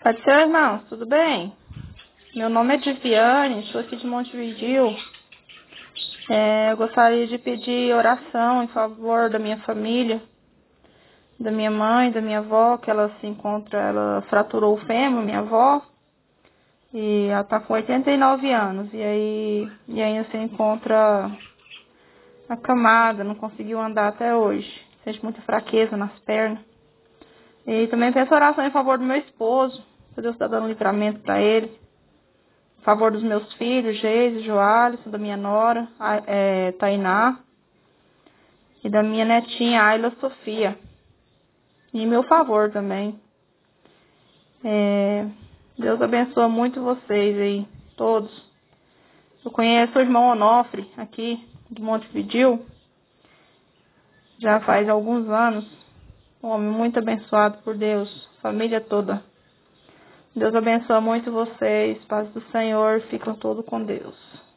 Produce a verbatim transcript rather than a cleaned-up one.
Pode ser, irmãos, tudo bem? Meu nome é Diviane, sou aqui de Montevidéu. É, eu gostaria de pedir oração em favor da minha família, da minha mãe, da minha avó, que ela se encontra, ela fraturou o fêmur, minha avó, e ela está com oitenta e nove anos, e aí e ainda se encontra acamada, não conseguiu andar até hoje, sente muita fraqueza nas pernas. E também peço oração em favor do meu esposo, que Deus está dando livramento para ele. Em favor dos meus filhos, Geise, Joalisson, da minha nora, é, Tainá, e da minha netinha, Ayla Sofia. E em meu favor também. É, Deus abençoa muito vocês aí, todos. Eu conheço o irmão Onofre, aqui de Montevidéu, já faz alguns anos. Um homem muito abençoado por Deus, família toda. Deus abençoa muito vocês, paz do Senhor, ficam todos com Deus.